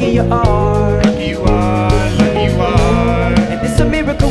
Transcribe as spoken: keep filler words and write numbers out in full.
you are. Lucky you are, lucky you are. And it's a miracle